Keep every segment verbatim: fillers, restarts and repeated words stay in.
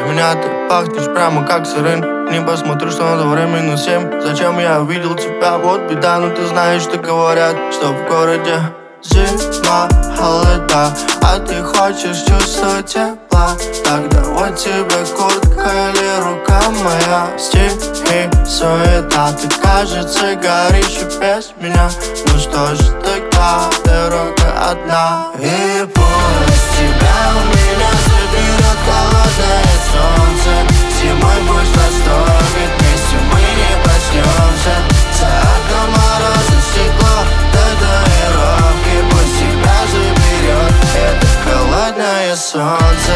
меня ты пахнешь прямо как сырым. Не посмотрю, что на дворе минус семь. Зачем я увидел тебя, вот беда. Но ты знаешь, что говорят, что в городе зима, холода, а ты хочешь чувство тепла. Тогда вот тебе куртка или рука моя. Стихи, суета, ты, кажется, горишь и без меня. Ну что ж, тогда дорога одна. И пусть тебя у меня заберет холодное солнце. Зимой пусть растопит, вместе мы не проснемся. За окном мороза стекло, татуировки. Пусть тебя заберет это холодное солнце.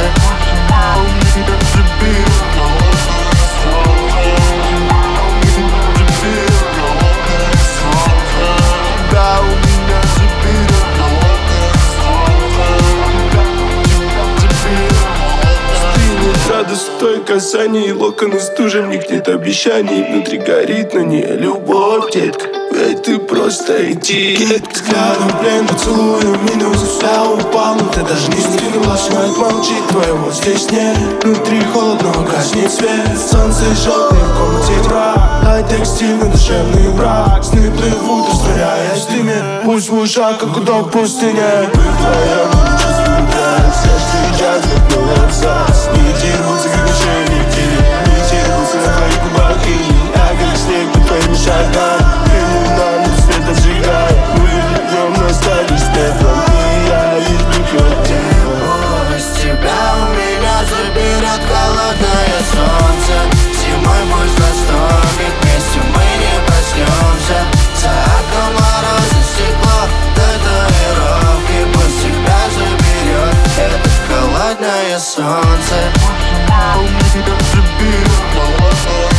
Стой касаний, локоны стужем, в них нет обещаний. Внутри горит на ней любовь, детка, ведь ты просто иди. Взглядом плен, поцелуем, минус вся упал. Но ты даже не сдвинулась, мать молчит, твоего здесь нет. Внутри холодно, гаснет свет. Солнце желтое, в комнате мрак. Хай-тек стиль, но душевный брак. Сны плывут, растворяясь в дыме. Пусть в ушах, как удок в пустыне. Мы вдвоем чувствуем драйв. Все, что сейчас вернется. Не дерутся, как мишени в теле. Не дерутся на твоих губах. И я, как снег под твоими шагами. Криминальный свет отжигает. Мы вернем, но станешь пеплом. И я лишь прикрою. Пусть тебя у меня заберет холодное солнце. Зимой пусть растопит, вместе мы не проснемся. За окном мороза стекло, татуировки. Пусть тебя заберет это холодное солнце. Пусть тебя у меня заберет холодное солнце.